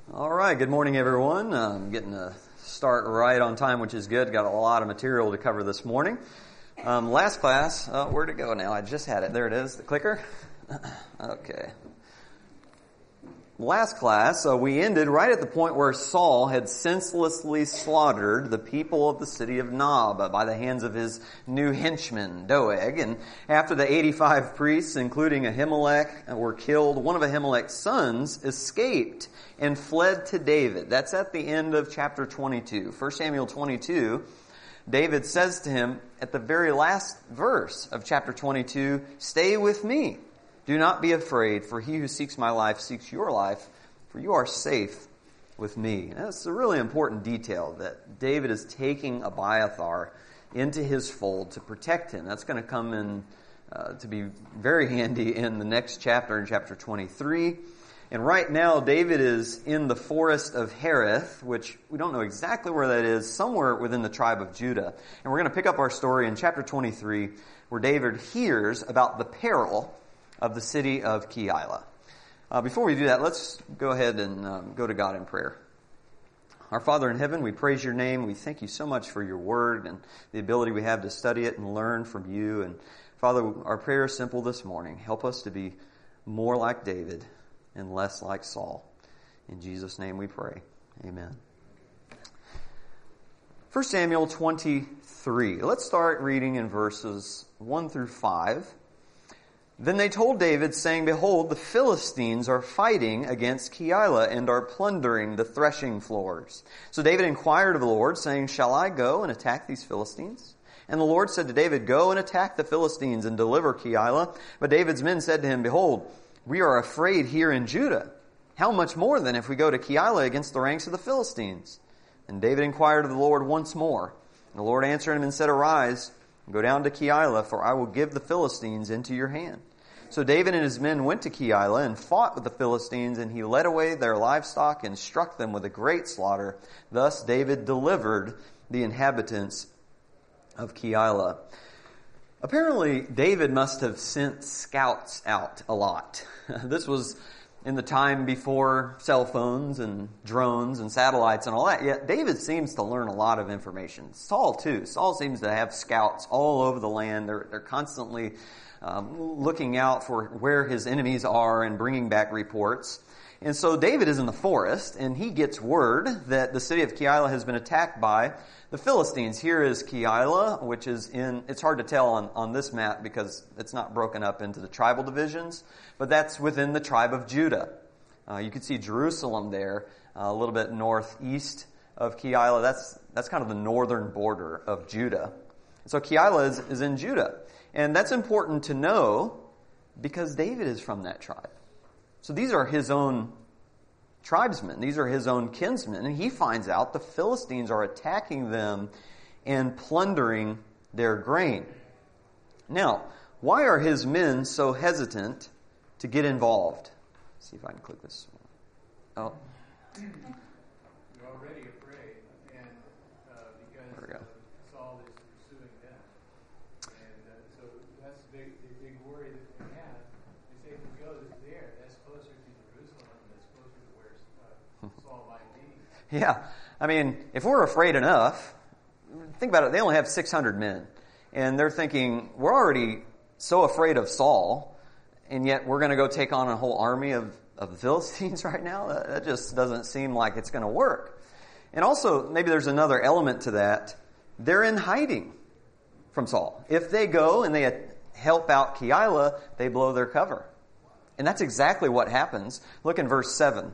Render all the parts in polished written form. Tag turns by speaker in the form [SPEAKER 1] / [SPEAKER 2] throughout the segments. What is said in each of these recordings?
[SPEAKER 1] All right, good morning, everyone. I'm getting to start right on time, which is good. Got a lot of material to cover this morning. Last class, where'd it go now? I just had it. There it is, the clicker. Okay. Last class, we ended right at the point where Saul had senselessly slaughtered the people of the city of Nob by the hands of his new henchman, Doeg. And after the 85 priests, including Ahimelech, were killed, one of Ahimelech's sons escaped and fled to David. That's at the end of chapter 22. 1 Samuel 22, David says to him at the very last verse of chapter 22, "Stay with me. Do not be afraid, for he who seeks my life seeks your life, for you are safe with me." And that's a really important detail, that David is taking Abiathar into his fold to protect him. That's going to come in to be very handy in the next chapter, in chapter 23. And right now, David is in the forest of Hereth, which we don't know exactly where that is, somewhere within the tribe of Judah. And we're going to pick up our story in chapter 23, where David hears about the peril of the city of Keilah. Before we do that, let's go ahead and go to God in prayer. Our Father in heaven, we praise your name. We thank you so much for your word and the ability we have to study it and learn from you. And Father, our prayer is simple this morning. Help us to be more like David and less like Saul. In Jesus' name we pray. Amen. 1 Samuel 23. Let's start reading in verses 1 through 5. Then they told David, saying, "Behold, the Philistines are fighting against Keilah and are plundering the threshing floors." So David inquired of the Lord, saying, "Shall I go and attack these Philistines?" And the Lord said to David, "Go and attack the Philistines and deliver Keilah." But David's men said to him, "Behold, we are afraid here in Judah. How much more then if we go to Keilah against the ranks of the Philistines?" And David inquired of the Lord once more. And the Lord answered him and said, "Arise, go down to Keilah, for I will give the Philistines into your hand." So David and his men went to Keilah and fought with the Philistines, and he led away their livestock and struck them with a great slaughter. Thus David delivered the inhabitants of Keilah. Apparently, David must have sent scouts out a lot. This was in the time before cell phones and drones and satellites and all that. Yet David seems to learn a lot of information. Saul too. Saul seems to have scouts all over the land. They're constantly looking out for where his enemies are and bringing back reports. And so David is in the forest, and he gets word that the city of Keilah has been attacked by the Philistines. Here is Keilah, which is it's hard to tell on this map because it's not broken up into the tribal divisions, but that's within the tribe of Judah. You can see Jerusalem there, a little bit northeast of Keilah. That's kind of the northern border of Judah. So Keilah is in Judah. And that's important to know because David is from that tribe. So these are his own tribesmen. These are his own kinsmen. And he finds out the Philistines are attacking them and plundering their grain. Now, why are his men so hesitant to get involved? Let's see if I can click this one. Oh.
[SPEAKER 2] You're already afraid, and because Saul is pursuing them. And so that's the big worry that they have. They say if we go there, that's closer to Jerusalem, that's closer to where Saul might be.
[SPEAKER 1] Yeah. I mean, if we're afraid enough, think about it, they only have 600 men. And they're thinking, we're already so afraid of Saul, and yet we're going to go take on a whole army of the Philistines right now? That just doesn't seem like it's going to work. And also, maybe there's another element to that. They're in hiding from Saul. If they go and they help out Keilah, they blow their cover. And that's exactly what happens. Look in verse 7.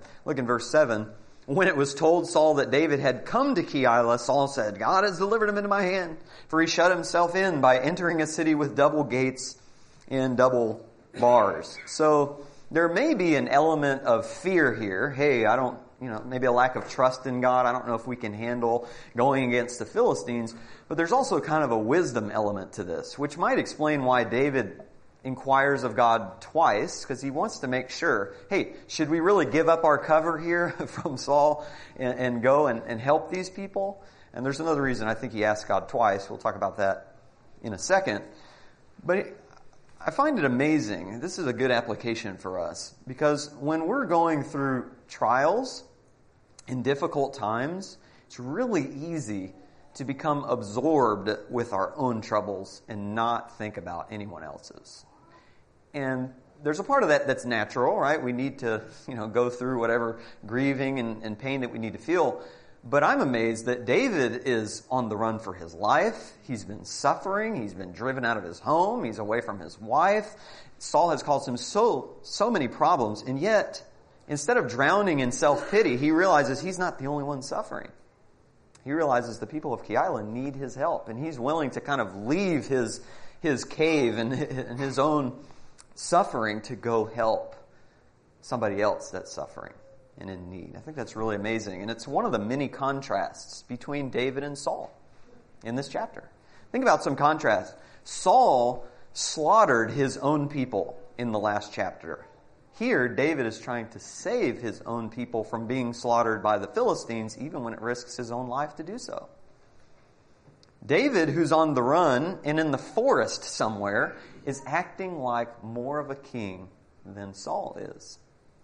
[SPEAKER 1] When it was told Saul that David had come to Keilah, Saul said, "God has delivered him into my hand, for he shut himself in by entering a city with double gates and double bars." So there may be an element of fear here. Hey, maybe a lack of trust in God. I don't know if we can handle going against the Philistines. But there's also kind of a wisdom element to this, which might explain why David inquires of God twice, because he wants to make sure, hey, should we really give up our cover here from Saul and go and help these people? And there's another reason I think he asked God twice. We'll talk about that in a second. But I find it amazing. This is a good application for us, because when we're going through trials, In difficult times, it's really easy to become absorbed with our own troubles and not think about anyone else's. And there's a part of that that's natural, right? We need to, go through whatever grieving and pain that we need to feel. But I'm amazed that David is on the run for his life. He's been suffering. He's been driven out of his home. He's away from his wife. Saul has caused him so many problems. And yet, instead of drowning in self-pity, he realizes he's not the only one suffering. He realizes the people of Keilah need his help. And he's willing to kind of leave his cave and his own suffering to go help somebody else that's suffering and in need. I think that's really amazing. And it's one of the many contrasts between David and Saul in this chapter. Think about some contrasts. Saul slaughtered his own people in the last chapter. Here, David is trying to save his own people from being slaughtered by the Philistines, even when it risks his own life to do so. David, who's on the run and in the forest somewhere, is acting like more of a king than Saul is.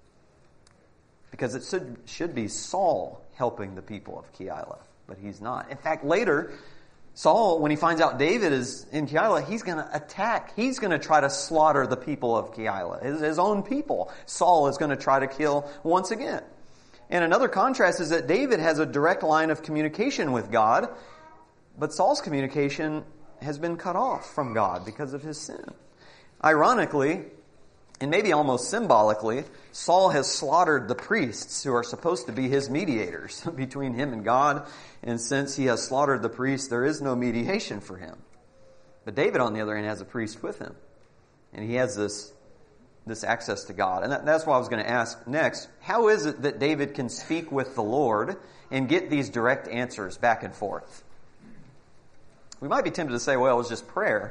[SPEAKER 1] Because it should be Saul helping the people of Keilah, but he's not. In fact, later, Saul, when he finds out David is in Keilah, he's going to attack. He's going to try to slaughter the people of Keilah, his own people. Saul is going to try to kill once again. And another contrast is that David has a direct line of communication with God, but Saul's communication has been cut off from God because of his sin. Ironically, and maybe almost symbolically, Saul has slaughtered the priests who are supposed to be his mediators between him and God. And since he has slaughtered the priests, there is no mediation for him. But David, on the other hand, has a priest with him. And he has this access to God. And that's what I was going to ask next. How is it that David can speak with the Lord and get these direct answers back and forth? We might be tempted to say, well, it was just prayer.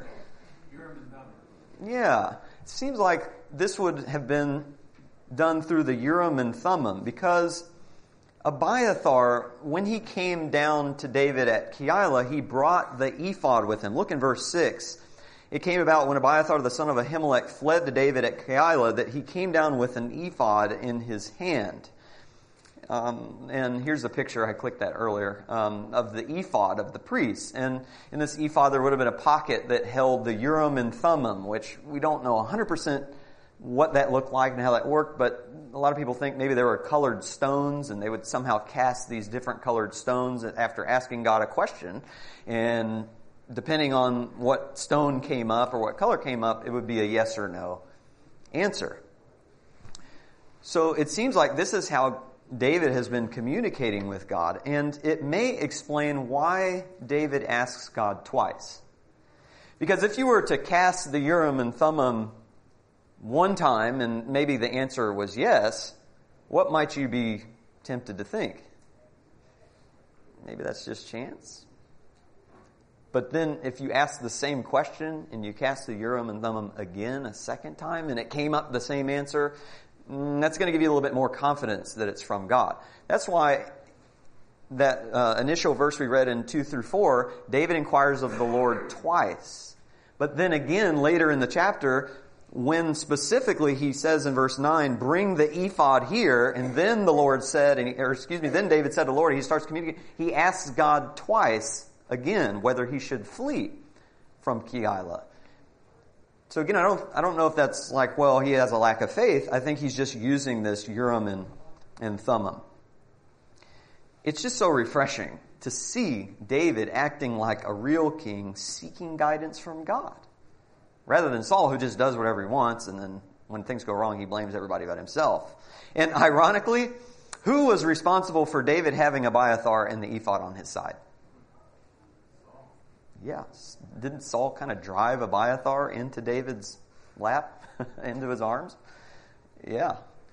[SPEAKER 1] Yeah. It seems like this would have been done through the Urim and Thummim, because Abiathar, when he came down to David at Keilah, he brought the ephod with him. Look in verse 6. It came about when Abiathar the son of Ahimelech fled to David at Keilah that he came down with an ephod in his hand. And here's a picture, I clicked that earlier, of the ephod of the priests. And in this ephod there would have been a pocket that held the Urim and Thummim, which we don't know 100% what that looked like and how that worked, but a lot of people think maybe there were colored stones and they would somehow cast these different colored stones after asking God a question. And depending on what stone came up or what color came up, it would be a yes or no answer. So it seems like this is how David has been communicating with God, and it may explain why David asks God twice. Because if you were to cast the Urim and Thummim one time and maybe the answer was yes, what might you be tempted to think? Maybe that's just chance. But then if you ask the same question and you cast the Urim and Thummim again a second time and it came up the same answer, that's going to give you a little bit more confidence that it's from God. That's why that initial verse we read in 2 through 4, David inquires of the Lord twice. But then again, later in the chapter, when specifically he says in verse 9, bring the ephod here, and then the Lord said, then David said to the Lord, he starts communicating, he asks God twice again whether he should flee from Keilah. So again, I don't know if that's like, well, he has a lack of faith. I think he's just using this Urim and Thummim. It's just so refreshing to see David acting like a real king, seeking guidance from God, rather than Saul, who just does whatever he wants, and then when things go wrong, he blames everybody but himself. And ironically, who was responsible for David having Abiathar and the ephod on his side? Yeah. Didn't Saul kind of drive Abiathar into David's lap, into his arms? Yeah.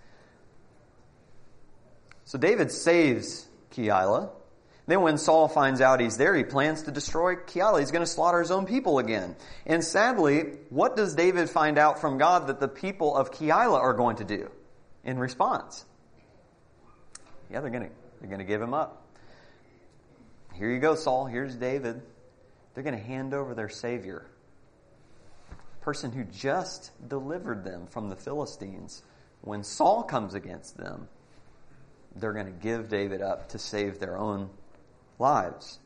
[SPEAKER 1] So David saves Keilah. Then when Saul finds out he's there, he plans to destroy Keilah. He's going to slaughter his own people again. And sadly, what does David find out from God that the people of Keilah are going to do in response? Yeah, they're going to give him up. Here you go, Saul. Here's David. They're going to hand over their Savior, a person who just delivered them from the Philistines. When Saul comes against them, they're going to give David up to save their own lives.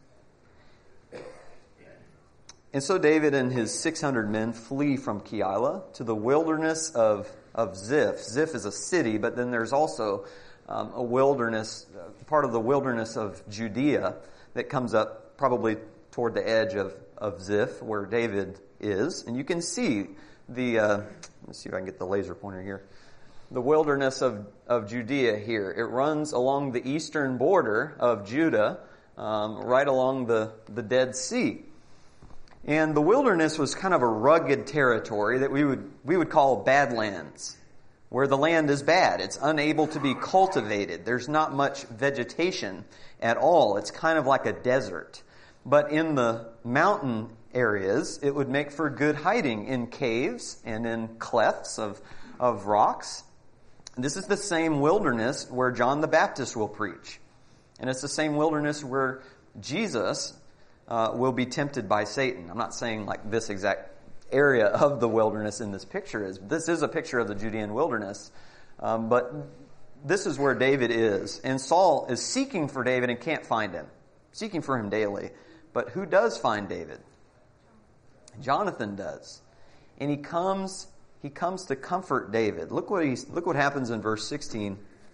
[SPEAKER 1] And so David and his 600 men flee from Keilah to the wilderness of Ziph. Ziph is a city, but then there's also a wilderness, part of the wilderness of Judea that comes up probably toward the edge of Ziph, where David is. And you can see let's see if I can get the laser pointer here. The wilderness of Judea here. It runs along the eastern border of Judah, right along the Dead Sea. And the wilderness was kind of a rugged territory that we would call badlands, where the land is bad. It's unable to be cultivated. There's not much vegetation at all. It's kind of like a desert. But in the mountain areas, it would make for good hiding in caves and in clefts of rocks. This is the same wilderness where John the Baptist will preach. And it's the same wilderness where Jesus will be tempted by Satan. I'm not saying like this exact area of the wilderness in this picture is. This is a picture of the Judean wilderness. But this is where David is. And Saul is seeking for David and can't find him. Seeking for him daily. But who does find David? Jonathan does. And he comes to comfort David. Look what happens in verse 16.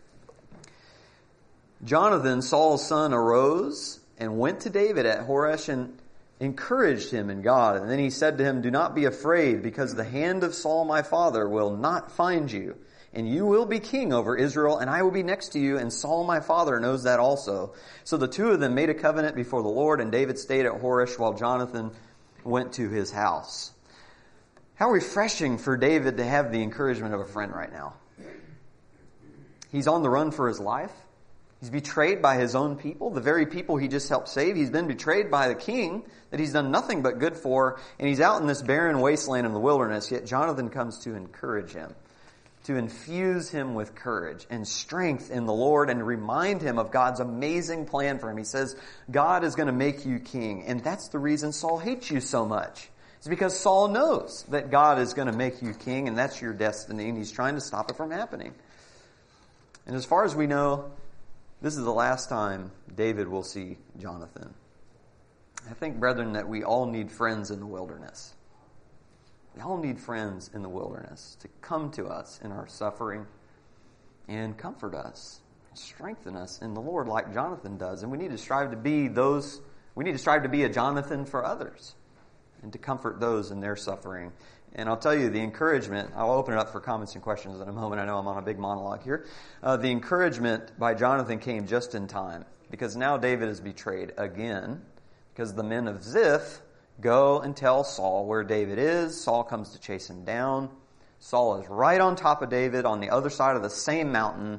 [SPEAKER 1] Jonathan, Saul's son, arose and went to David at Horesh and encouraged him in God. And then he said to him, "Do not be afraid, because the hand of Saul my father will not find you. And you will be king over Israel, and I will be next to you, and Saul my father knows that also." So the two of them made a covenant before the Lord, and David stayed at Horesh while Jonathan went to his house. How refreshing for David to have the encouragement of a friend right now. He's on the run for his life. He's betrayed by his own people, the very people he just helped save. He's been betrayed by the king that he's done nothing but good for, and he's out in this barren wasteland in the wilderness, yet Jonathan comes to encourage him, to infuse him with courage and strength in the Lord and remind him of God's amazing plan for him. He says, God is going to make you king, and that's the reason Saul hates you so much. It's because Saul knows that God is going to make you king, and that's your destiny, and he's trying to stop it from happening. And as far as we know, this is the last time David will see Jonathan. I think, brethren, that we all need friends in the wilderness. We all need friends in the wilderness to come to us in our suffering and comfort us, strengthen us in the Lord like Jonathan does. And we need to strive to be a Jonathan for others and to comfort those in their suffering. And I'll tell you, the encouragement, I'll open it up for comments and questions in a moment. I know I'm on a big monologue here. The encouragement by Jonathan came just in time, because now David is betrayed again, because the men of Ziph go and tell Saul where David is. Saul comes to chase him down. Saul is right on top of David on the other side of the same mountain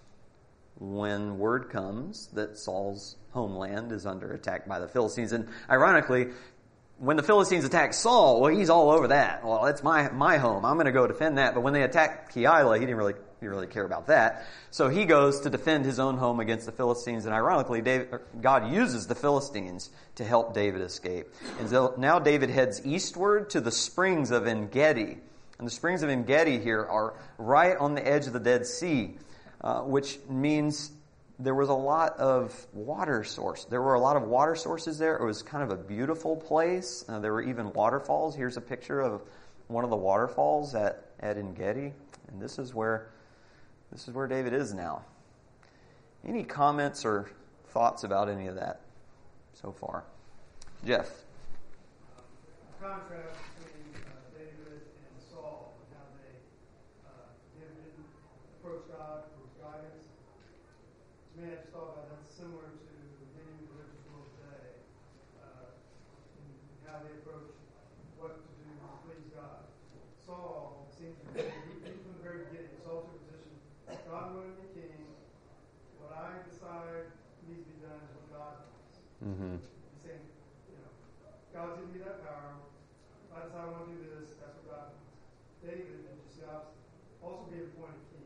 [SPEAKER 1] when word comes that Saul's homeland is under attack by the Philistines. And ironically, when the Philistines attack Saul, well, he's all over that. Well, it's my home. I'm going to go defend that. But when they attack Keilah, he didn't really care about that. So he goes to defend his own home against the Philistines. And ironically, God uses the Philistines to help David escape. And so now David heads eastward to the springs of En-Gedi. And the springs of En-Gedi here are right on the edge of the Dead Sea, which means there was a lot of water source. There were a lot of water sources there. It was kind of a beautiful place. There were even waterfalls. Here's a picture of one of the waterfalls at En-Gedi. And this is where David is now. Any comments or thoughts about any of that so far? Jeff.
[SPEAKER 2] Contrast between David and Saul, and how David didn't approach God for his guidance. To me, I just thought about that's similar to many of the religious world today, and how they approach what to do to please God. Saul seems to be, even from the very beginning, Saul took a position, God wanted me king, what I decide needs to be done is what God wants.
[SPEAKER 1] Mm-hmm.
[SPEAKER 2] He's saying, God's given me that power. If I decide I want to do this, that's what God wants. David did just the opposite. Also being appointed king.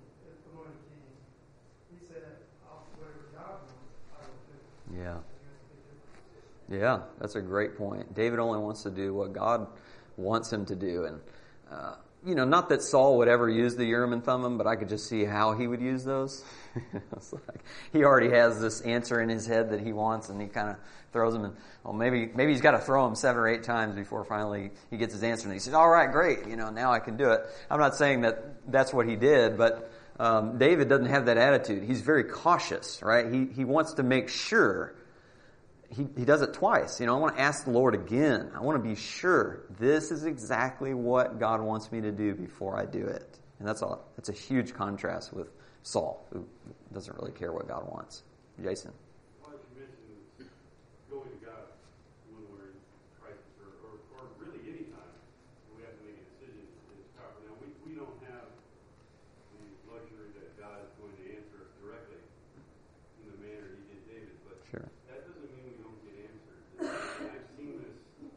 [SPEAKER 2] He said, whatever God wants, I will do.
[SPEAKER 1] Yeah. Yeah, that's a great point. David only wants to do what God wants him to do. And not that Saul would ever use the Urim and Thummim, but I could just see how he would use those. It's like he already has this answer in his head that he wants, and he kind of throws them. And maybe he's got to throw them 7 or 8 times before finally he gets his answer. And he says, "All right, great. Now I can do it." I'm not saying that that's what he did, but David doesn't have that attitude. He's very cautious, right? He wants to make sure. He does it twice. I want to ask the Lord again. I want to be sure this is exactly what God wants me to do before I do it. And that's a huge contrast with Saul, who doesn't really care what God wants. Jason.
[SPEAKER 3] Well, as you mentioned, going to God when we're in crisis or really any time we have to make a decision is powerful. Now, we don't have the luxury that God is going to answer us directly in the manner he did David, but
[SPEAKER 1] Sure.
[SPEAKER 3] that doesn't mean we don't get answers. And I've seen this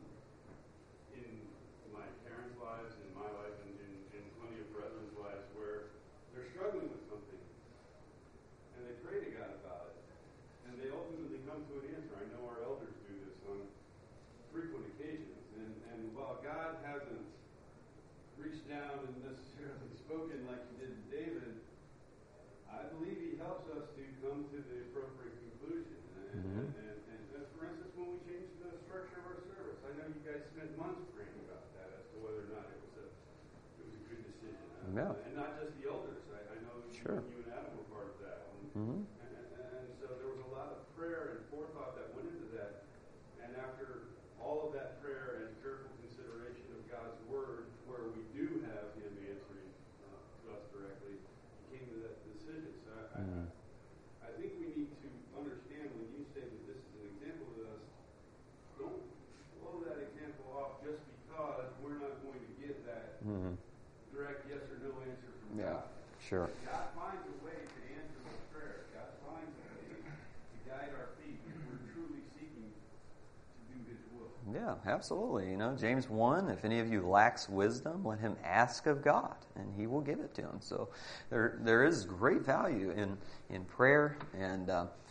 [SPEAKER 3] in my parents' lives, in my life, and in plenty of brethren's lives where they're struggling with something. And they pray to God about it. And they ultimately come to an answer. I know our elders do this on frequent occasions. And while God hasn't reached down and necessarily spoken like he did to David, I believe he helps us to come to the appropriate conclusion. And for instance, when we changed the structure of our service, I know you guys spent months praying about that as to whether or not it was a good decision.
[SPEAKER 1] Yeah.
[SPEAKER 3] And not just the elders. I know
[SPEAKER 1] Sure.
[SPEAKER 3] you and Adam were part of that.
[SPEAKER 1] Mm-hmm.
[SPEAKER 3] And so there was a lot of prayer and forethought that went into that. And after all of that prayer and careful consideration of God's word, where we do have him answering to us directly, he came to that decision. So I think we need to understand when you say that this is an example to us, don't blow that example off just because we're not going to get that direct yes or no answer from God.
[SPEAKER 1] Sure.
[SPEAKER 3] God finds a way to answer those prayers. God finds a way to guide our feet if we're truly seeking to do his will.
[SPEAKER 1] Yeah, absolutely. James 1, if any of you lacks wisdom, let him ask of God, and he will give it to him. So there is great value in prayer. And,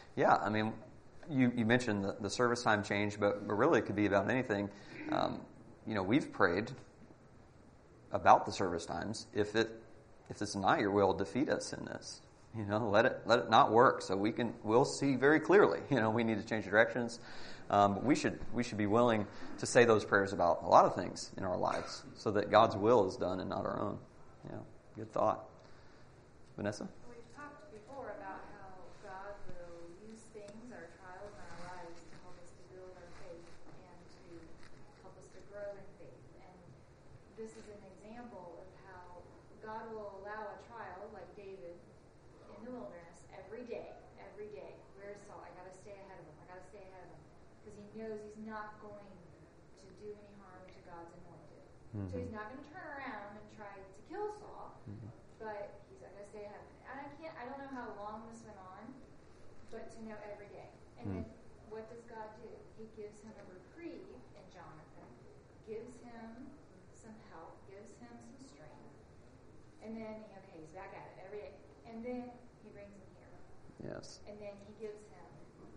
[SPEAKER 1] you mentioned the service time change, but really it could be about anything. We've prayed about the service times. If it's not your will, defeat us in this. Let it not work so we'll see very clearly. We need to change directions. But we should be willing to say those prayers about a lot of things in our lives so that God's will is done and not our own. Yeah, good thought. Vanessa?
[SPEAKER 4] We've talked before about how God will use things, our trials in our lives, to help us to build our faith and to help us to grow in faith. And this is an example of how God will allow a trial like David in the wilderness every day. Where's Saul? I got to stay ahead of him. Because he knows he's not going to do any harm to God's anointed. Mm-hmm. So he's not going to turn around and try to kill Saul, but he's going to stay ahead of him. And I don't know how long this went on, but to know every day. And then what does God do? He gives him a reprieve in Jonathan, gives him some help, gives him some strength, and then, he's back at it every day. And then he brings him here.
[SPEAKER 1] Yes.
[SPEAKER 4] And then he gives him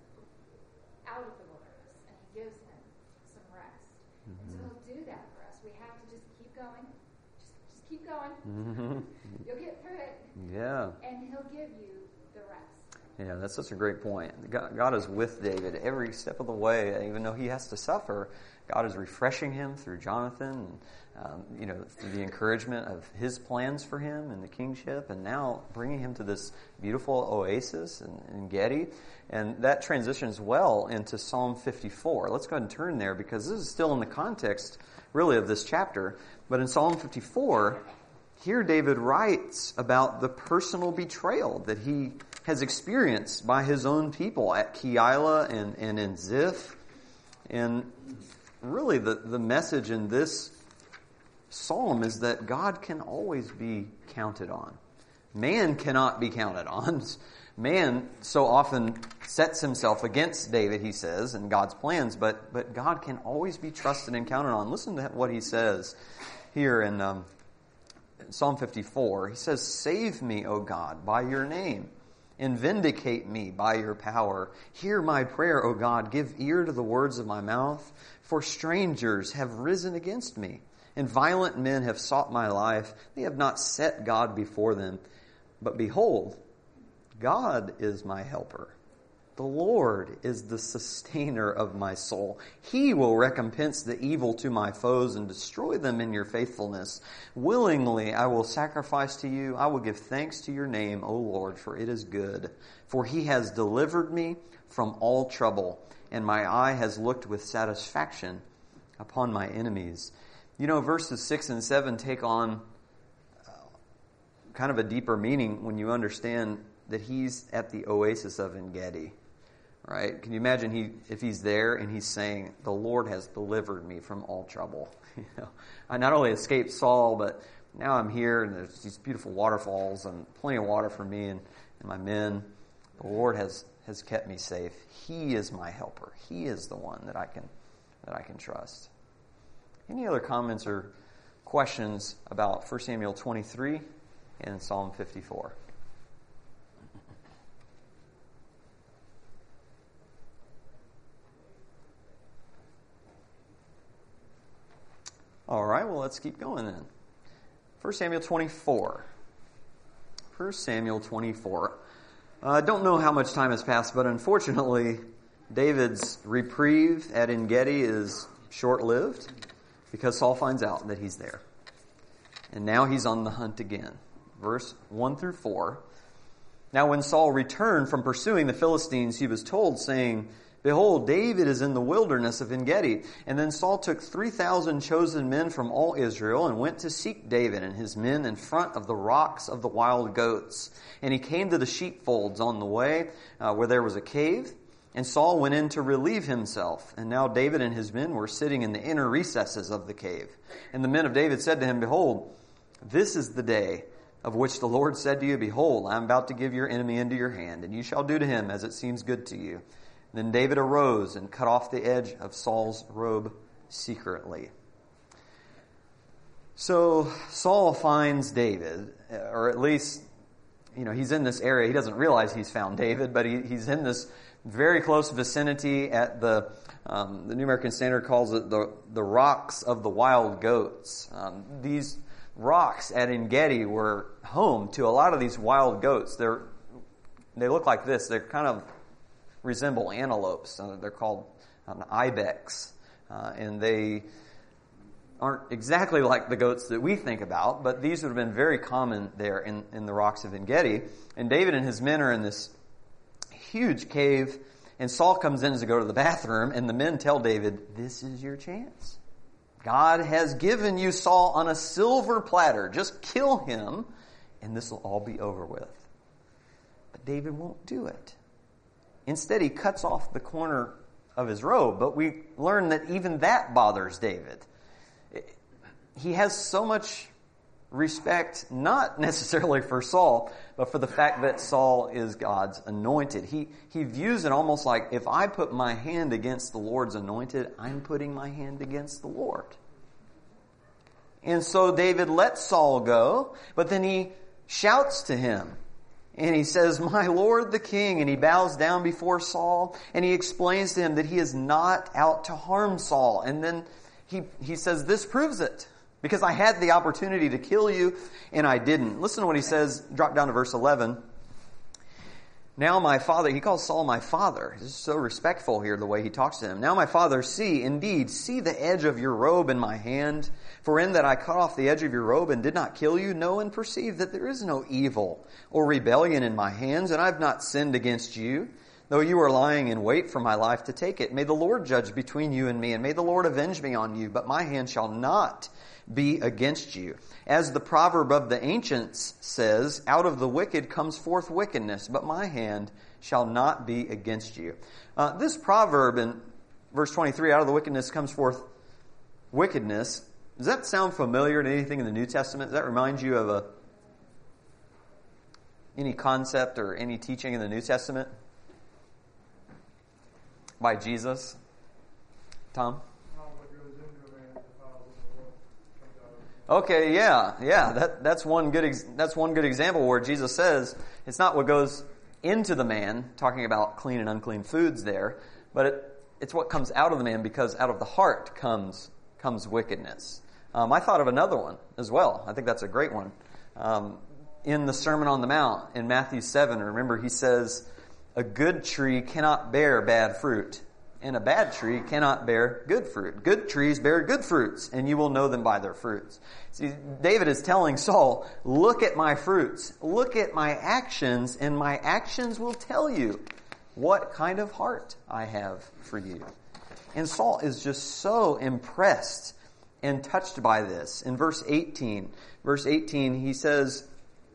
[SPEAKER 4] out of the wilderness, and he gives him some rest. And so he'll do that for us. We have to just keep going. Just keep going. You'll get through it.
[SPEAKER 1] Yeah.
[SPEAKER 4] And he'll give you the rest.
[SPEAKER 1] Yeah, that's such a great point. God is with David every step of the way, even though he has to suffer. God is refreshing him through Jonathan, and, through the encouragement of his plans for him and the kingship, and now bringing him to this beautiful oasis in Gedi. And that transitions well into Psalm 54. Let's go ahead and turn there because this is still in the context, really, of this chapter. But in Psalm 54, here David writes about the personal betrayal that he has experienced by his own people at Keilah and in Ziph. And really the message in this psalm is that God can always be counted on. Man cannot be counted on. Man so often sets himself against David, he says, and God's plans, but God can always be trusted and counted on. Listen to what he says here in Psalm 54. He says, "Save me, O God, by your name, and vindicate me by your power. Hear my prayer, O God. Give ear to the words of my mouth. For strangers have risen against me, and violent men have sought my life. They have not set God before them. But behold, God is my helper. The Lord is the sustainer of my soul. He will recompense the evil to my foes and destroy them in your faithfulness. Willingly I will sacrifice to you. I will give thanks to your name, O Lord, for it is good. For he has delivered me from all trouble, and my eye has looked with satisfaction upon my enemies. You know, verses 6 and 7 take on kind of a deeper meaning when you understand that he's at the oasis of En-Gedi. Right? Can you imagine if he's there and he's saying, the Lord has delivered me from all trouble. I not only escaped Saul, but now I'm here and there's these beautiful waterfalls and plenty of water for me and my men. The Lord has kept me safe. He is my helper. He is the one that I can trust. Any other comments or questions about 1 Samuel 23 and Psalm 54? All right, well, let's keep going then. 1 Samuel 24. 1 Samuel 24. I don't know how much time has passed, but unfortunately, David's reprieve at En-Gedi is short-lived because Saul finds out that he's there. And now he's on the hunt again. Verse 1 through 4. Now when Saul returned from pursuing the Philistines, he was told, saying, Behold, David is in the wilderness of En-Gedi. And then Saul took 3,000 chosen men from all Israel and went to seek David and his men in front of the rocks of the wild goats. And he came to the sheepfolds on the way where there was a cave. And Saul went in to relieve himself. And now David and his men were sitting in the inner recesses of the cave. And the men of David said to him, Behold, this is the day of which the Lord said to you, Behold, I am about to give your enemy into your hand, and you shall do to him as it seems good to you. Then David arose and cut off the edge of Saul's robe secretly. So Saul finds David, or at least, he's in this area. He doesn't realize he's found David, but he's in this very close vicinity at the New American Standard calls it the rocks of the wild goats. These rocks at En-Gedi were home to a lot of these wild goats. They look like this. They're kind of resemble antelopes. They're called an ibex. And they aren't exactly like the goats that we think about, but these would have been very common there in the rocks of En-Gedi. And David and his men are in this huge cave, and Saul comes in to go to the bathroom, and the men tell David, this is your chance. God has given you Saul on a silver platter. Just kill him, and this will all be over with. But David won't do it. Instead, he cuts off the corner of his robe, but we learn that even that bothers David. He has so much respect, not necessarily for Saul, but for the fact that Saul is God's anointed. He views it almost like, if I put my hand against the Lord's anointed, I'm putting my hand against the Lord. And so David lets Saul go, but then he shouts to him. And he says, my Lord the king, and he bows down before Saul, and he explains to him that he is not out to harm Saul. And then he says, this proves it, because I had the opportunity to kill you, and I didn't. Listen to what he says, drop down to verse 11. Now my father, he calls Saul my father. He's so respectful here, the way he talks to him. Now my father, see the edge of your robe in my hand. For in that I cut off the edge of your robe and did not kill you, know and perceive that there is no evil or rebellion in my hands, and I have not sinned against you, though you are lying in wait for my life to take it. May the Lord judge between you and me, and may the Lord avenge me on you, but my hand shall not be against you. As the proverb of the ancients says, out of the wicked comes forth wickedness, but my hand shall not be against you. This proverb in verse 23, out of the wickedness comes forth wickedness, does that sound familiar to anything in the New Testament? Does that remind you of any concept or any teaching in the New Testament by Jesus? Tom? Okay, yeah. That's one good example where Jesus says it's not what goes into the man, talking about clean and unclean foods there, but it's what comes out of the man, because out of the heart comes wickedness. I thought of another one as well. I think that's a great one. In the Sermon on the Mount in Matthew 7, remember he says, a good tree cannot bear bad fruit, and a bad tree cannot bear good fruit. Good trees bear good fruits, and you will know them by their fruits. See, David is telling Saul, look at my fruits, look at my actions, and my actions will tell you what kind of heart I have for you. And Saul is just so impressed and touched by this. In verse 18, he says,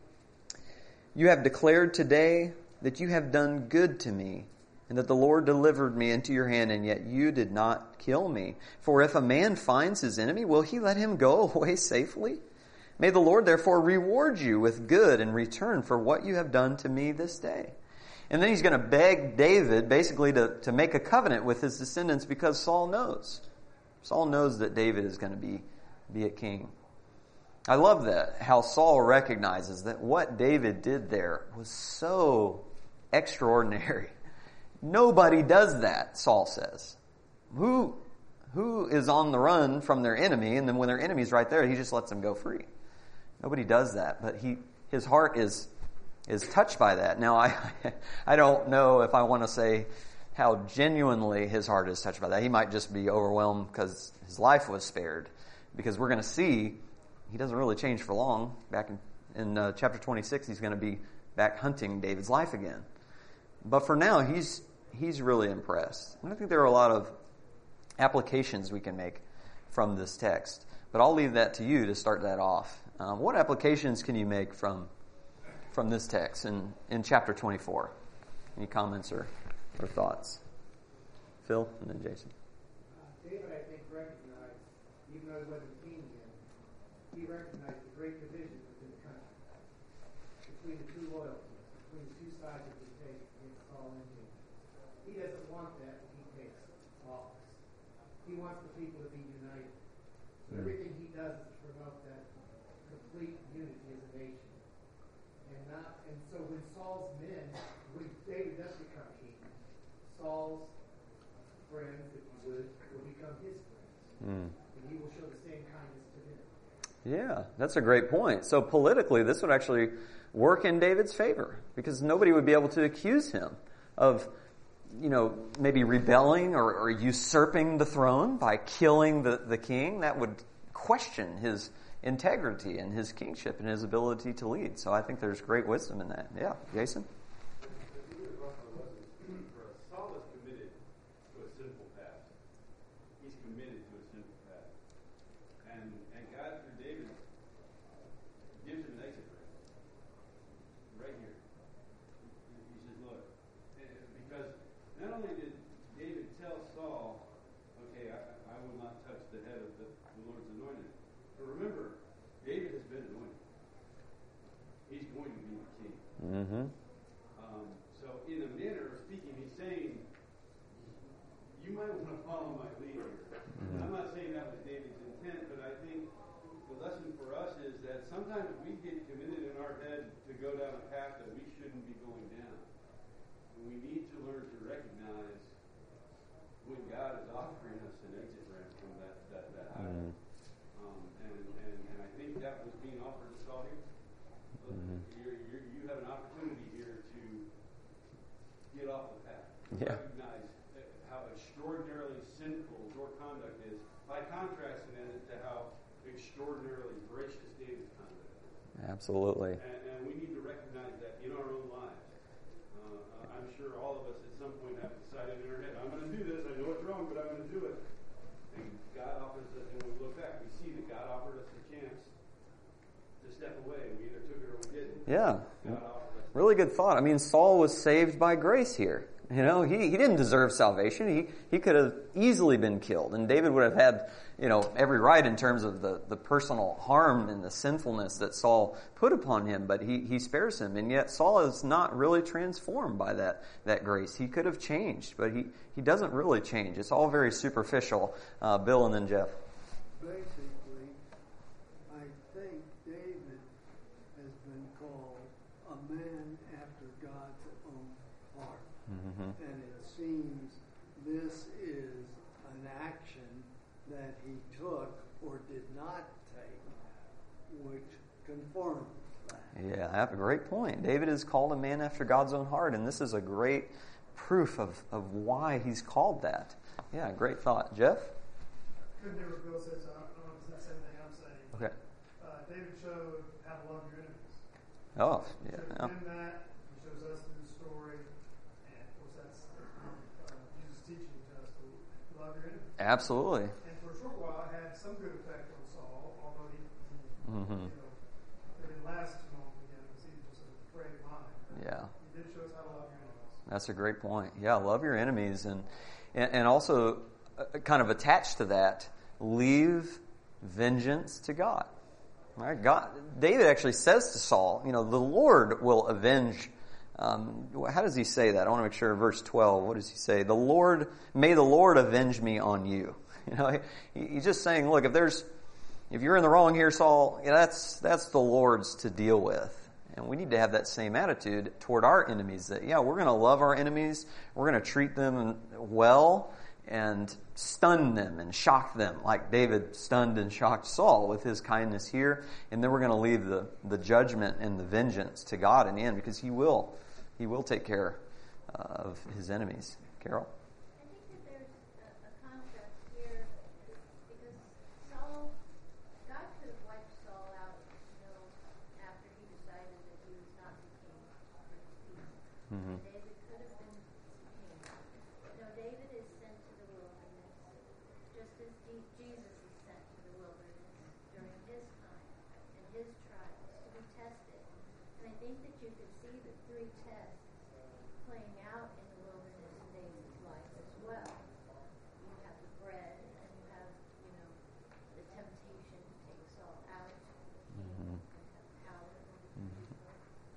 [SPEAKER 1] you have declared today that you have done good to me, and that the Lord delivered me into your hand, and yet you did not kill me. For if a man finds his enemy, will he let him go away safely? May the Lord therefore reward you with good in return for what you have done to me this day. And then he's going to beg David basically to make a covenant with his descendants, because Saul knows. Saul knows that David is going to be a king. I love that, how Saul recognizes that what David did there was so extraordinary. Nobody does that, Saul says. Who is on the run from their enemy, and then when their enemy's right there, he just lets them go free? Nobody does that, but his heart is touched by that. Now, I don't know if I want to say how genuinely his heart is touched by that. He might just be overwhelmed because his life was spared. Because we're going to see he doesn't really change for long. Back in chapter 26, he's going to be back hunting David's life again. But for now, he's really impressed. And I think there are a lot of applications we can make from this text. But I'll leave that to you to start that off. What applications can you make from this text in chapter 24? Any comments or thoughts? Phil and then Jason.
[SPEAKER 2] David, I think, recognized, even though he wasn't king yet, he recognized the great division within the country, between the two loyalties, between the two sides of the debate against Saul and David. He doesn't want that when he takes office. He wants the people to be united. So everything he does is to promote that complete unity as a nation. And so when David does become king, Saul's friends, if you would, will become his friends. And he will show the same kindness to them.
[SPEAKER 1] Yeah, that's a great point. So politically, this would actually work in David's favor, because nobody would be able to accuse him of, maybe rebelling or usurping the throne by killing the king. That would question his integrity and his kingship and his ability to lead. So I think there's great wisdom in that. Yeah, Jason?
[SPEAKER 3] Saul is committed to a sinful past. He's committed to a sinful past. And God, through David, gives him an exit right here. He says, look, because not only did David tell Saul, okay, I will not touch the head of the Lord's anointed, but remember, David has been anointed. He's going to be the king.
[SPEAKER 1] Mm-hmm.
[SPEAKER 3] So in a manner of speaking, he's saying, you might want to follow my lead here. Mm-hmm. I'm not saying that was David's intent, but I think the lesson for us is that sometimes we get committed in our head to go down a path that we shouldn't be going down. And we need to learn to recognize when God is offering us an exit ramp from that highway. Mm-hmm. And I think that was being offered to Saul here. Mm-hmm. You have an opportunity here to get off the path. Yeah. Recognize how extraordinarily sinful your conduct is by contrasting it to how extraordinarily gracious David's conduct is.
[SPEAKER 1] Absolutely.
[SPEAKER 3] And we need to recognize that in our own lives. I'm sure all of us at some point have decided in our head, I'm going to do this, I know it's wrong, but I'm going to do it. And God offers us, and we look back, we see that God offered us a chance to step away. We either took it or we didn't.
[SPEAKER 1] Yeah. Really good thought. I mean, Saul was saved by grace here. He didn't deserve salvation. He could have easily been killed. And David would have had, every right in terms of the personal harm and the sinfulness that Saul put upon him. But he spares him. And yet Saul is not really transformed by that grace. He could have changed, but he doesn't really change. It's all very superficial. Bill and then Jeff.
[SPEAKER 5] Basically, I think David has been called a man after God's own heart. Mm-hmm. And it seems this is an action that he took or did not take, which confirms that.
[SPEAKER 1] Yeah, I have a great point. David is called a man after God's own heart, and this is a great proof of why he's called that. Yeah, great thought. Jeff?
[SPEAKER 6] Couldn't hear what Bill said, so I don't know if it's the same thing I'm saying.
[SPEAKER 1] Okay.
[SPEAKER 6] David showed how to love your enemies.
[SPEAKER 1] Oh,
[SPEAKER 6] He
[SPEAKER 1] yeah.
[SPEAKER 6] showed him that. He shows us through the story. And, of course, that's Jesus teaching to us to love your enemies.
[SPEAKER 1] Absolutely.
[SPEAKER 6] And for a short while, it had some good effect on Saul, although he it didn't last too long again. It was just a frame of mind.
[SPEAKER 1] Yeah.
[SPEAKER 6] He did show us how to love your enemies.
[SPEAKER 1] That's a great point. Yeah, love your enemies, and also kind of attached to that, leave vengeance to God. All right, David actually says to Saul, the Lord will avenge. How does he say that? I want to make sure. Verse 12. What does he say? May the Lord avenge me on you. He's just saying, look, if you're in the wrong here, Saul, that's the Lord's to deal with. And we need to have that same attitude toward our enemies. That, we're going to love our enemies. We're going to treat them well and stun them and shock them like David stunned and shocked Saul with his kindness here. And then we're going to leave the judgment and the vengeance to God in the end, because He will take care of His enemies. Carol?
[SPEAKER 7] I think that there's a contrast here, because God could have wiped Saul out, after he decided that he was not the king for his peace.
[SPEAKER 1] Mm-hmm.
[SPEAKER 7] David could have been king. No, David is sent to the wilderness, just as Jesus is sent to the wilderness during his time and his trials to be tested. And I think that you could see the three tests playing out in the wilderness in David's life as well. You have the bread, and you have, the temptation to take Saul out, and have power over people.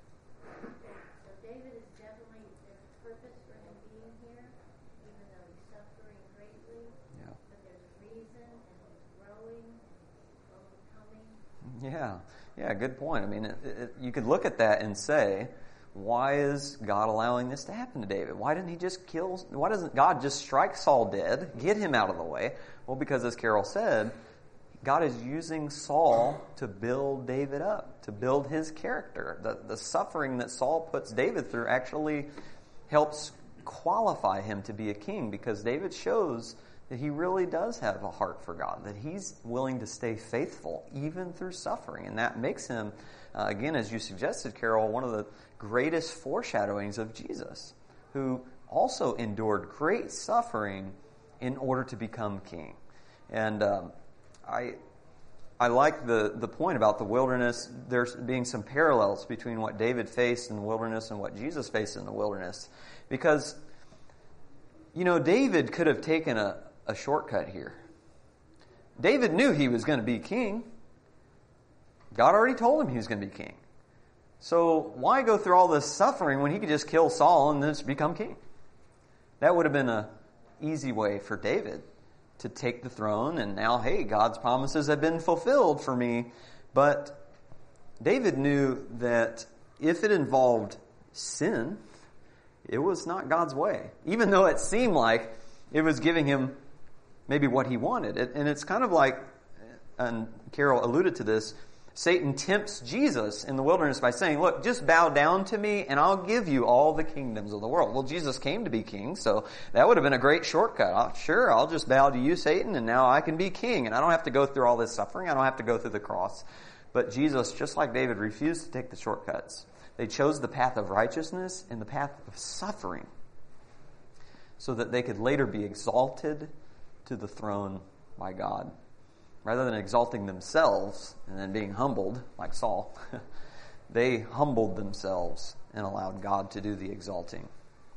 [SPEAKER 7] So David is definitely, there's a purpose for him being here, even though he's suffering greatly.
[SPEAKER 1] Yeah.
[SPEAKER 7] But there's a reason, and he's growing, and he's overcoming.
[SPEAKER 1] Yeah, good point. I mean, you could look at that and say, why is God allowing this to happen to David? Why doesn't God just strike Saul dead, get him out of the way? Well, because as Carol said, God is using Saul to build David up, to build his character. The suffering that Saul puts David through actually helps qualify him to be a king, because David shows that he really does have a heart for God, that he's willing to stay faithful even through suffering. And that makes him, again, as you suggested, Carol, one of the greatest foreshadowings of Jesus, who also endured great suffering in order to become king. And I like the point about the wilderness. There's being some parallels between what David faced in the wilderness and what Jesus faced in the wilderness. Because, David could have taken a shortcut here. David knew he was going to be king. God already told him he was going to be king. So why go through all this suffering when he could just kill Saul and then just become king? That would have been an easy way for David to take the throne, and now, hey, God's promises have been fulfilled for me. But David knew that if it involved sin, it was not God's way, even though it seemed like it was giving him maybe what he wanted. And it's kind of like, and Carol alluded to this, Satan tempts Jesus in the wilderness by saying, look, just bow down to me and I'll give you all the kingdoms of the world. Well, Jesus came to be king, so that would have been a great shortcut. Sure, I'll just bow to you, Satan, and now I can be king. And I don't have to go through all this suffering. I don't have to go through the cross. But Jesus, just like David, refused to take the shortcuts. They chose the path of righteousness and the path of suffering so that they could later be exalted to the throne by God. Rather than exalting themselves and then being humbled, like Saul, they humbled themselves and allowed God to do the exalting.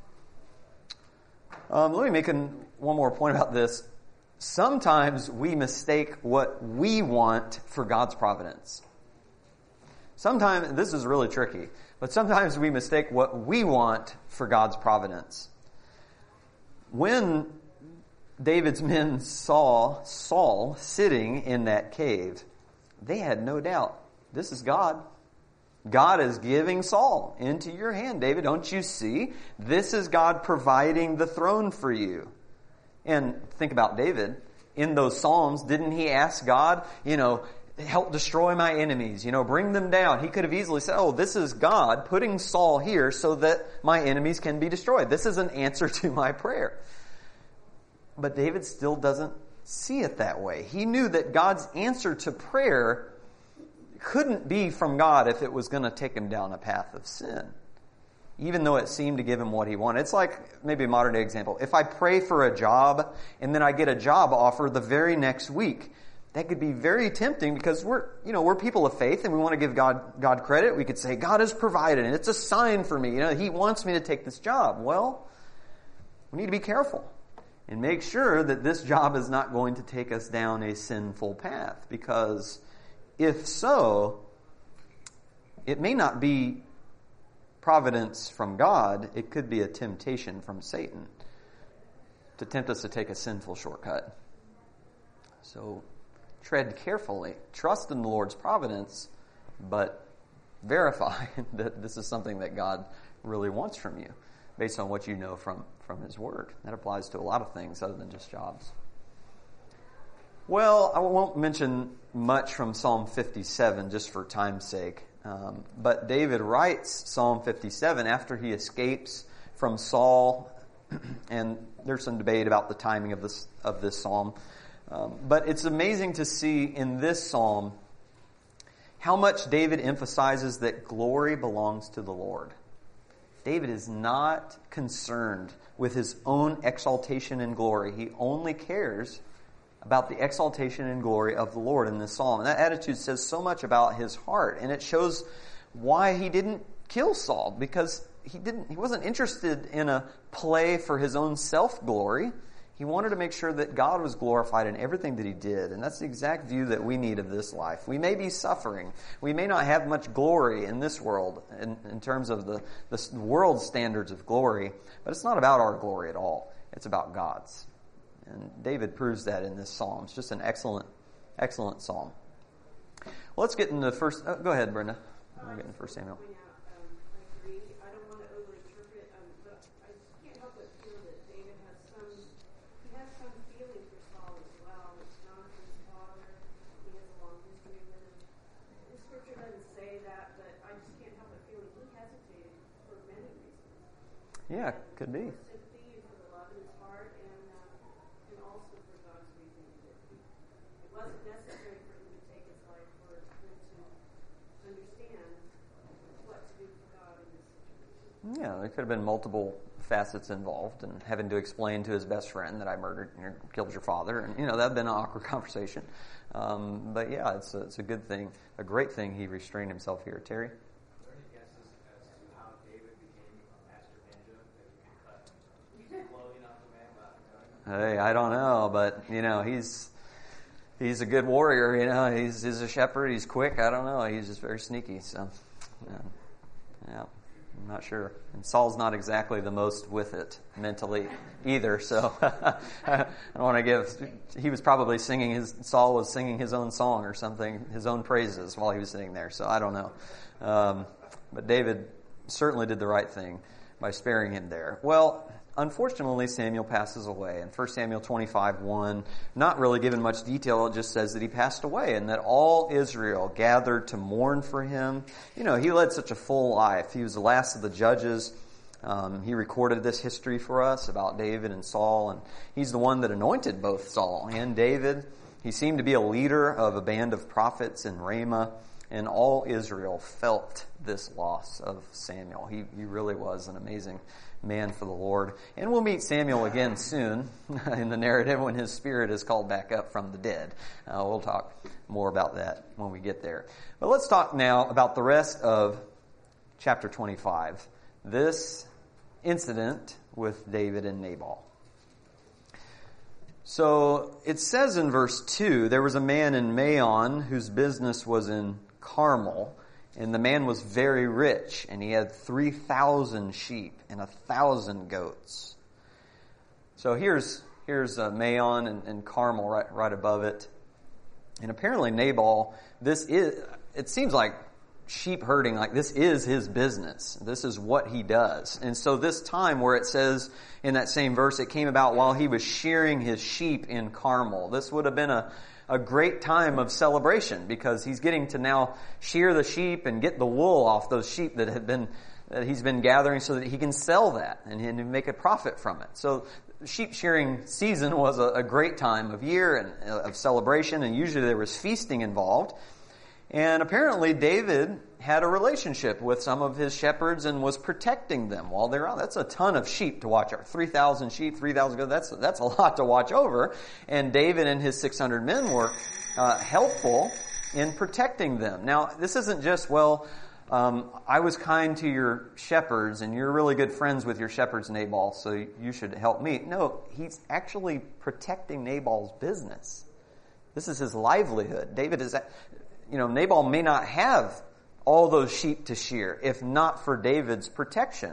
[SPEAKER 1] Let me make one more point about this. Sometimes we mistake what we want for God's providence. Sometimes, this is really tricky, but sometimes we mistake what we want for God's providence. When David's men saw Saul sitting in that cave, they had no doubt, this is God. God is giving Saul into your hand, David. Don't you see? This is God providing the throne for you. And think about David. in those Psalms, didn't he ask God, help destroy my enemies, bring them down? He could have easily said, oh, this is God putting Saul here so that my enemies can be destroyed. This is an answer to my prayer. But David still doesn't see it that way. He knew that God's answer to prayer couldn't be from God if it was going to take him down a path of sin, even though it seemed to give him what he wanted. It's like maybe a modern day example. If I pray for a job and then I get a job offer the very next week, that could be very tempting because we're people of faith and we want to give God credit. We could say, God has provided and it's a sign for me. He wants me to take this job. Well, we need to be careful and make sure that this job is not going to take us down a sinful path, because if so, it may not be providence from God. It could be a temptation from Satan to tempt us to take a sinful shortcut. So tread carefully. Trust in the Lord's providence, but verify that this is something that God really wants from you based on what you know from His Word. That applies to a lot of things other than just jobs. Well, I won't mention much from Psalm 57 just for time's sake. But David writes Psalm 57 after he escapes from Saul, and there's some debate about the timing of this psalm. But it's amazing to see in this psalm how much David emphasizes that glory belongs to the Lord. David is not concerned with his own exaltation and glory. He only cares about the exaltation and glory of the Lord in this psalm. And that attitude says so much about his heart. And it shows why he didn't kill Saul, because he wasn't interested in a play for his own self-glory. He wanted to make sure that God was glorified in everything that he did. And that's the exact view that we need of this life. We may be suffering. We may not have much glory in this world in terms of the world's standards of glory. But it's not about our glory at all. It's about God's. And David proves that in this psalm. It's just an excellent, excellent psalm. Well, let's get into the first. Go ahead, Brenda. We'll get into 1 Samuel.
[SPEAKER 8] I agree. I don't want to overinterpret, but I can't help but feel that David has some feeling for Saul as well. It's Jonathan's father. He has a long history with him. The scripture doesn't say that, but I just can't help but feel he hesitated for many reasons.
[SPEAKER 1] Yeah, could be.
[SPEAKER 8] Sympathy for the love in his heart, and also for God's reason. It wasn't necessary for him to take his life, for him to understand what to do for God in this situation.
[SPEAKER 1] Yeah, there could have been multiple facets involved, and having to explain to his best friend that I murdered and killed your father, and that would have been an awkward conversation. But yeah, it's a good thing, a great thing he restrained himself here. Terry?
[SPEAKER 2] Are there any guesses as to how David became a master ninja that he can cut clothing off the man without cutting?
[SPEAKER 1] Hey, I don't know, but he's a good warrior. He's a shepherd. He's quick. I don't know. He's just very sneaky. So, yeah, I'm not sure. And Saul's not exactly the most with it mentally either. So I don't want to give. He was probably Saul was singing his own song or something, his own praises while he was sitting there. So I don't know. But David certainly did the right thing by sparing him there. Well, unfortunately, Samuel passes away. In 1 Samuel 25:1, not really given much detail, it just says that he passed away and that all Israel gathered to mourn for him. He led such a full life. He was the last of the judges. He recorded this history for us about David and Saul, and he's the one that anointed both Saul and David. He seemed to be a leader of a band of prophets in Ramah, and all Israel felt this loss of Samuel. He really was an amazing man for the Lord. And we'll meet Samuel again soon in the narrative when his spirit is called back up from the dead. We'll talk more about that when we get there. But let's talk now about the rest of chapter 25. This incident with David and Nabal. So it says in verse 2, there was a man in Maon whose business was in Carmel, and the man was very rich, and he had 3,000 sheep and 1,000 goats. So here's Maon and Carmel right above it. And apparently Nabal, it seems like sheep herding, like this is his business. This is what he does. And so this time where it says in that same verse, it came about while he was shearing his sheep in Carmel. This would have been a great time of celebration because he's getting to now shear the sheep and get the wool off those sheep that he's been gathering so that he can sell that and make a profit from it. So sheep shearing season was a great time of year and of celebration, and usually there was feasting involved. And apparently David had a relationship with some of his shepherds and was protecting them while they're out. That's a ton of sheep to watch over. 3,000 sheep, 3,000 goats, that's a lot to watch over. And David and his 600 men were helpful in protecting them. Now, this isn't just, I was kind to your shepherds and you're really good friends with your shepherds, Nabal, so you should help me. No, he's actually protecting Nabal's business. This is his livelihood. Nabal may not have all those sheep to shear if not for David's protection.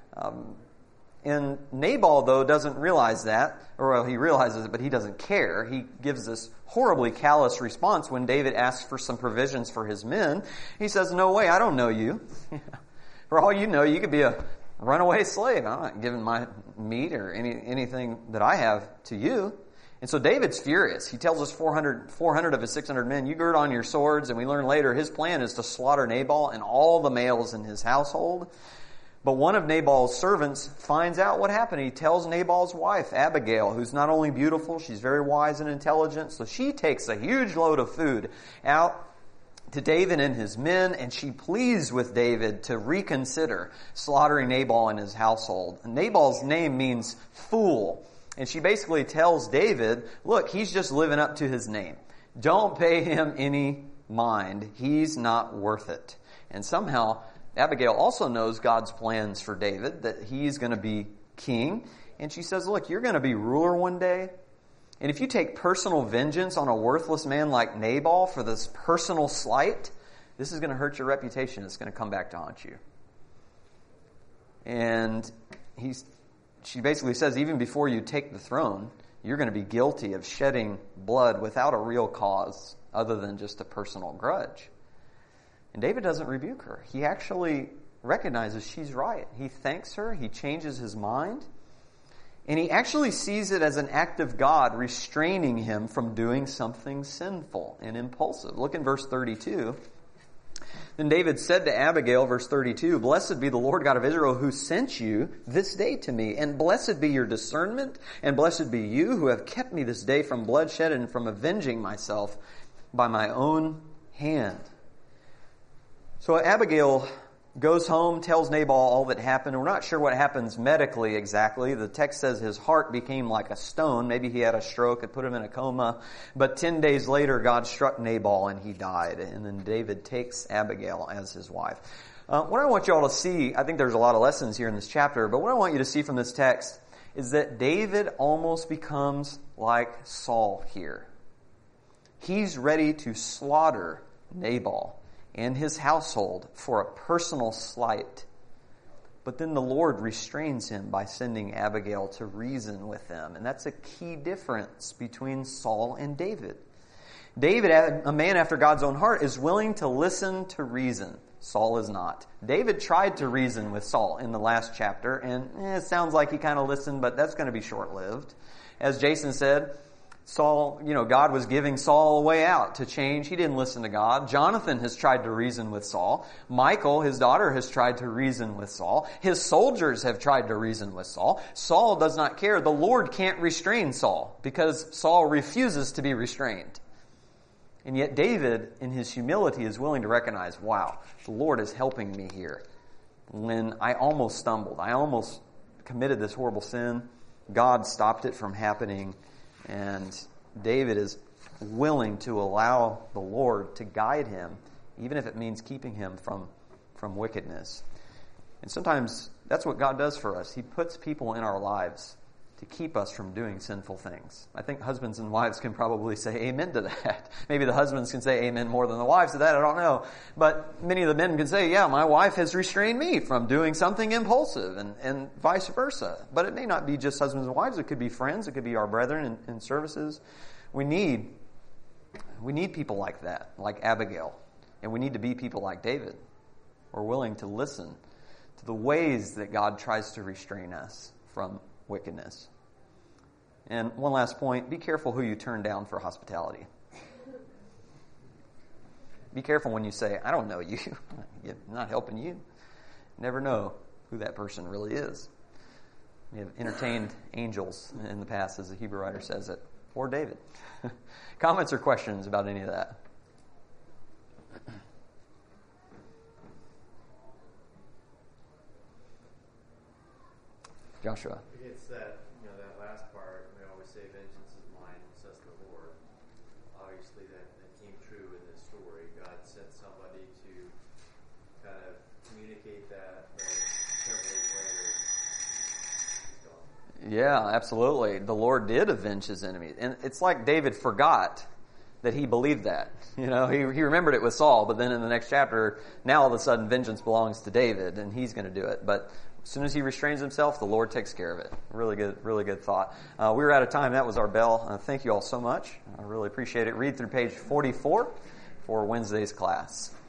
[SPEAKER 1] And Nabal, though, doesn't realize that, he realizes it, but he doesn't care. He gives this horribly callous response when David asks for some provisions for his men. He says, "No way, I don't know you. For all you know, you could be a runaway slave. I'm not giving my meat or anything that I have to you." And so David's furious. He tells us 400 of his 600 men, "You gird on your swords," and we learn later his plan is to slaughter Nabal and all the males in his household. But one of Nabal's servants finds out what happened. He tells Nabal's wife, Abigail, who's not only beautiful, she's very wise and intelligent, so she takes a huge load of food out to David and his men, and she pleads with David to reconsider slaughtering Nabal and his household. And Nabal's name means fool. And she basically tells David, look, he's just living up to his name. Don't pay him any mind. He's not worth it. And somehow Abigail also knows God's plans for David, that he's going to be king. And she says, look, you're going to be ruler one day. And if you take personal vengeance on a worthless man like Nabal for this personal slight, this is going to hurt your reputation. It's going to come back to haunt you. And she basically says, even before you take the throne, you're going to be guilty of shedding blood without a real cause other than just a personal grudge. And David doesn't rebuke her. He actually recognizes she's right. He thanks her. He changes his mind. And he actually sees it as an act of God restraining him from doing something sinful and impulsive. Look in verse 32. Then David said to Abigail, verse 32, "Blessed be the Lord God of Israel who sent you this day to me, and blessed be your discernment, and blessed be you who have kept me this day from bloodshed and from avenging myself by my own hand." So Abigail goes home, tells Nabal all that happened. We're not sure what happens medically exactly. The text says his heart became like a stone. Maybe he had a stroke. It put him in a coma. But 10 days later, God struck Nabal and he died. And then David takes Abigail as his wife. What I want you all to see, I think there's a lot of lessons here in this chapter, but what I want you to see from this text is that David almost becomes like Saul here. He's ready to slaughter Nabal and his household for a personal slight. But then the Lord restrains him by sending Abigail to reason with them. And that's a key difference between Saul and David. David, a man after God's own heart, is willing to listen to reason. Saul is not. David tried to reason with Saul in the last chapter, and it sounds like he kind of listened, but that's going to be short-lived. As Jason said, Saul, God was giving Saul a way out to change. He didn't listen to God. Jonathan has tried to reason with Saul. Michal, his daughter, has tried to reason with Saul. His soldiers have tried to reason with Saul. Saul does not care. The Lord can't restrain Saul because Saul refuses to be restrained. And yet David, in his humility, is willing to recognize, wow, the Lord is helping me here. When I almost stumbled, I almost committed this horrible sin, God stopped it from happening. And David is willing to allow the Lord to guide him, even if it means keeping him from wickedness. And sometimes that's what God does for us. He puts people in our lives to keep us from doing sinful things. I think husbands and wives can probably say amen to that. Maybe the husbands can say amen more than the wives to that, I don't know. But many of the men can say, yeah, my wife has restrained me from doing something impulsive, and vice versa. But it may not be just husbands and wives. It could be friends. It could be our brethren in services. We need people like that, like Abigail. And we need to be people like David. We're willing to listen to the ways that God tries to restrain us from wickedness. And one last point, be careful who you turn down for hospitality. Be careful when you say, I don't know you. I'm not helping you. Never know who that person really is. We have entertained angels in the past, as the Hebrew writer says it, or David. Comments or questions about any of that? Joshua.
[SPEAKER 9] It's that, that last part, we always say, vengeance is mine, says the Lord. Obviously, that came true in this story. God sent somebody to kind of communicate that, but 10 days later, he's gone.
[SPEAKER 1] Yeah, absolutely. The Lord did avenge his enemies. And it's like David forgot that he believed that. He remembered it with Saul, but then in the next chapter, now all of a sudden vengeance belongs to David, and he's going to do it. But as soon as he restrains himself, the Lord takes care of it. Really good thought. We were out of time. That was our bell. Thank you all so much. I really appreciate it. Read through page 44 for Wednesday's class.